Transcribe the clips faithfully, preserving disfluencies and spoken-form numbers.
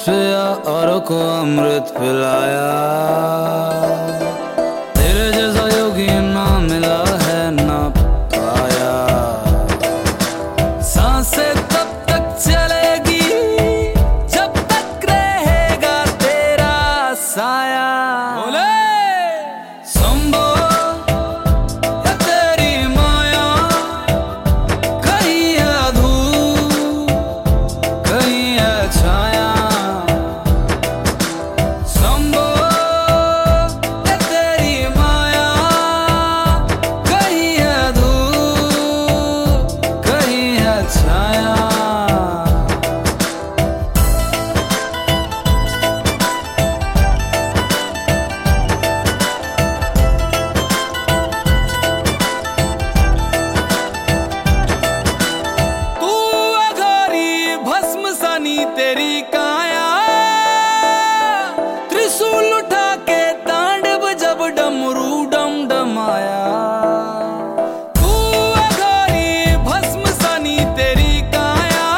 पिया और को अमृत पिलाया। तेरे जैसा योगी ना मिला है ना पाया। सांसें तब तक चलेगी जब तक रहेगा तेरा साया। बोले संभो या तेरी माया, कहीं है धूप कहीं है छाया। संभो या तेरी माया, कहीं है धूप कहीं है छाया। तेरी काया त्रिशूल उठा के तांडव जब डमरू डम डमाया। तू अघोरी भस्म सनी तेरी काया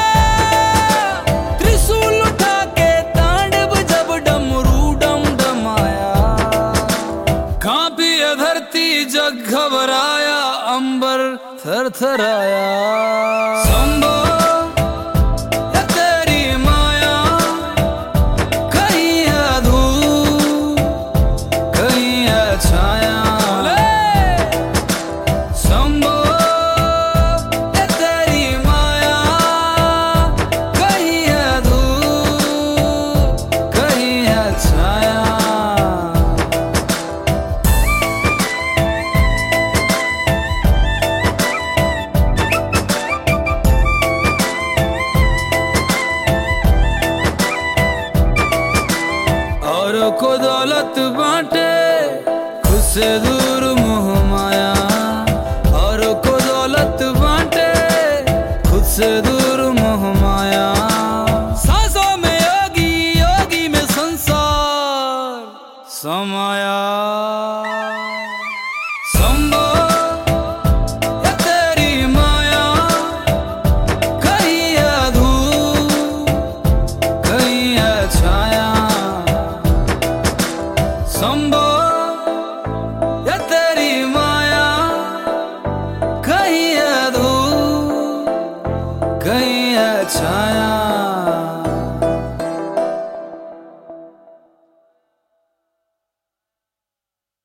त्रिशूल उठा के तांडव जब डमरू डम डमाया। कांपी धरती जग घबराया अंबर थरथराया। संभो औरों को दौलत बांटे खुद से दूर मोह माया। औरों को दौलत बांटे खुद से दूर मोह माया। सांसों में योगी योगी में संसार समाया। संभो या तेरी माया, कहीं है धूप कहीं है छाया। संभो या तेरी माया, कहीं है धूप कहीं है छाया।